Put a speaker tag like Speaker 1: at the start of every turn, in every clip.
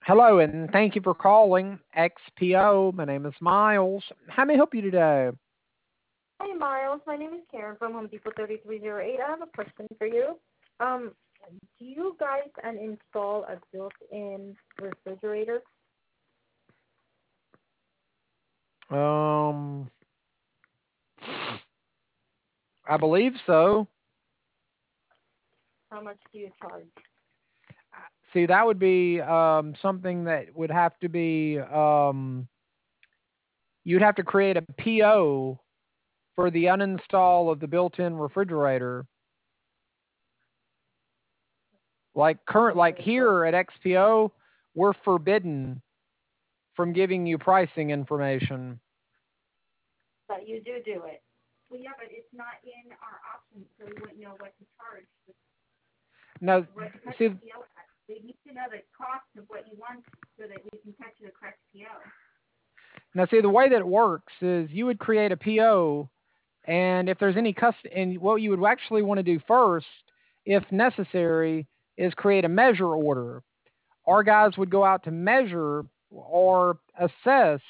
Speaker 1: Hello, and thank you for calling XPO. My name is Miles. How may I help you today?
Speaker 2: Hi, Miles. My name is Karen from Home Depot 3308. I have a question for you. Um, do you guys install a built-in refrigerator?
Speaker 1: Um, I believe so.
Speaker 2: How much do you charge?
Speaker 1: See, that would be something that would have to be you'd have to create a PO for the uninstall of the built-in refrigerator. Like
Speaker 2: Okay, so
Speaker 1: here at XPO, we're forbidden from giving you pricing information.
Speaker 2: but you do it. Well, yeah, but it's not in our options, so we wouldn't know what to charge.
Speaker 1: Now,
Speaker 2: What to cut
Speaker 1: see,
Speaker 2: the PO at. We need to know the cost of what you want so that we can cut you the correct PO.
Speaker 1: the way that it works is you would create a PO. And if there's any and what you would actually want to do first, if necessary, is create a measure order. Our guys would go out to measure or assess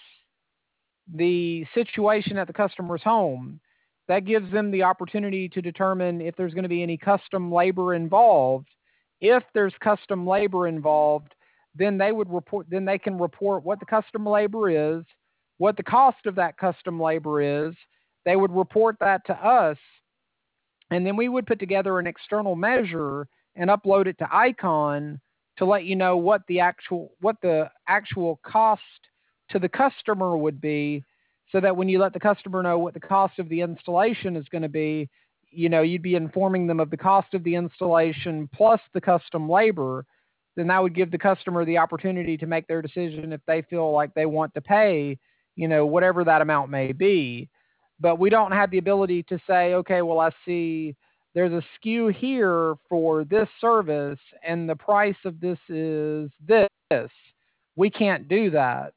Speaker 1: the situation at the customer's home. That gives them the opportunity to determine if there's going to be any custom labor involved. If there's custom labor involved, then they can report what the custom labor is, what the cost of that custom labor is. They would report that to us, and then we would put together an external measure and upload it to Icon to let you know what the actual cost to the customer would be, so that when you let the customer know what the cost of the installation is going to be, you'd be informing them of the cost of the installation plus the custom labor. Then that would give the customer the opportunity to make their decision if they feel like they want to pay, whatever that amount may be. But we don't have the ability to say, okay, well, I see there's a SKU here for this service and the price of this is this. We can't do that.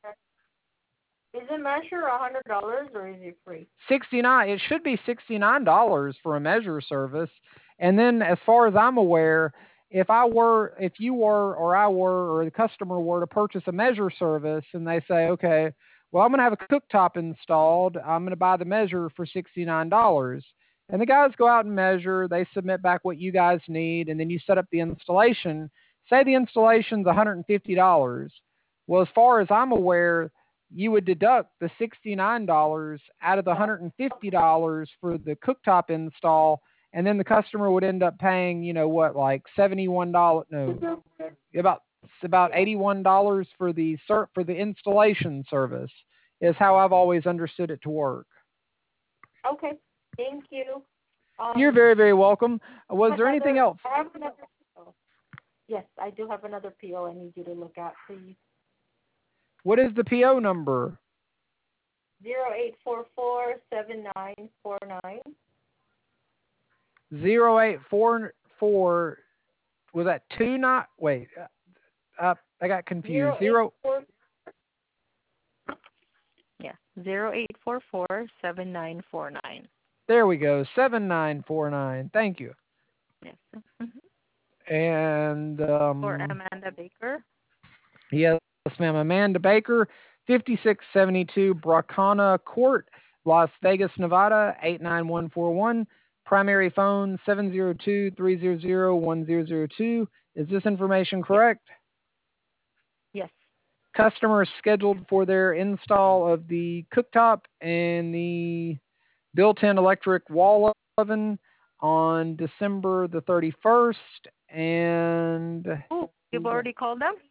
Speaker 2: Is the measure $100 or is it free?
Speaker 1: 69 It should be $69 for a measure service. And then as far as I'm aware, if you were, or I were, or the customer were to purchase a measure service and they say, okay, well, I'm going to have a cooktop installed, I'm going to buy the measure for $69. And the guys go out and measure, they submit back what you guys need, and then you set up the installation. Say the installation's $150. Well, as far as I'm aware, you would deduct the $69 out of the $150 for the cooktop install, and then the customer would end up paying, like $71. No, about $81 for the installation service is how I've always understood it to work.
Speaker 2: Okay, thank you.
Speaker 1: You're very, very welcome. Was there anything else?
Speaker 2: I have another PO. Yes, I do have another PO I need you to look at, please.
Speaker 1: What is the PO number?
Speaker 2: 08447949.
Speaker 1: 0844. Was that two not? Wait, I got confused.
Speaker 2: 08447949.
Speaker 1: There we go. 7949. Thank you.
Speaker 2: Yes.
Speaker 1: And
Speaker 2: For Amanda Baker.
Speaker 1: yes, ma'am. Amanda Baker, 5672 Bracana Court, Las Vegas, Nevada, 89141. Primary phone 702-300-1002. Is this information correct?
Speaker 2: Yes.
Speaker 1: Customer is scheduled for their install of the cooktop and the built-in electric wall oven on December the 31st. And
Speaker 2: You've already called them?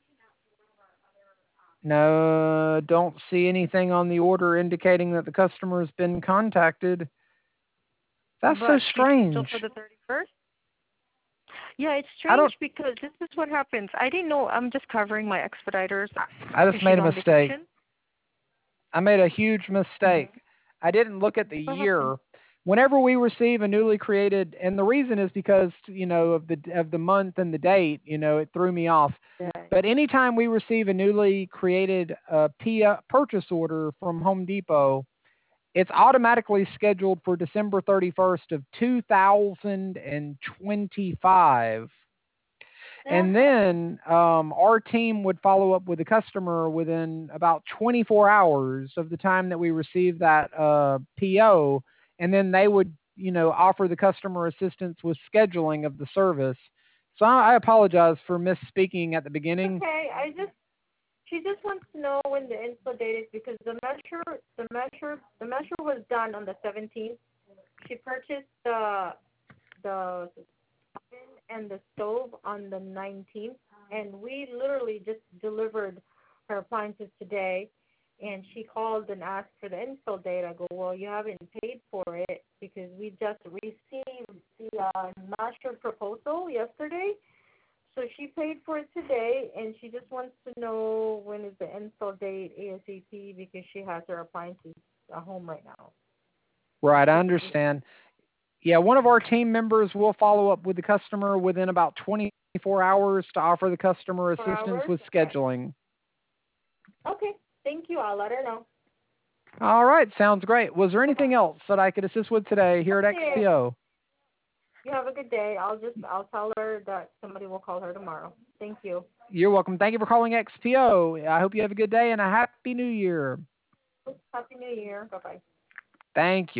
Speaker 1: No, don't see anything on the order indicating that the customer has been contacted. That's so strange.
Speaker 2: Still for the 31st? Yeah, it's strange because this is what happens. I didn't know. I'm just covering my expediters.
Speaker 1: I just made a mistake. I made a huge mistake. I didn't look at the year. Whenever we receive a newly created, and the reason is because, of the month and the date, it threw me off.
Speaker 2: Right.
Speaker 1: But anytime we receive a newly created purchase order from Home Depot, it's automatically scheduled for December 31st of 2025. And then our team would follow up with the customer within about 24 hours of the time that we received that PO, and then they would, offer the customer assistance with scheduling of the service. So I apologize for misspeaking at the beginning.
Speaker 2: Okay, she just wants to know when the install date is because the measure was done on the 17th. She purchased the oven and the stove on the 19th, and we literally just delivered her appliances today. And she called and asked for the install date. I go, well, you haven't paid for it because we just received the master proposal yesterday. So she paid for it today, and she just wants to know when is the install date ASAP because she has her appliances at home right now.
Speaker 1: Right, I understand. Yeah, one of our team members will follow up with the customer within about 24 hours to offer the customer
Speaker 2: 4 hours?
Speaker 1: assistance with
Speaker 2: Okay.
Speaker 1: scheduling.
Speaker 2: Okay. Thank you. I'll let her know.
Speaker 1: All right, sounds great. Was there anything else that I could assist with today here
Speaker 2: That's
Speaker 1: at
Speaker 2: it.
Speaker 1: XPO?
Speaker 2: You have a good day. I'll tell her that somebody will call her tomorrow. Thank you.
Speaker 1: You're welcome. Thank you for calling XPO. I hope you have a good day and a happy new year.
Speaker 2: Happy New Year. Bye bye.
Speaker 1: Thank you.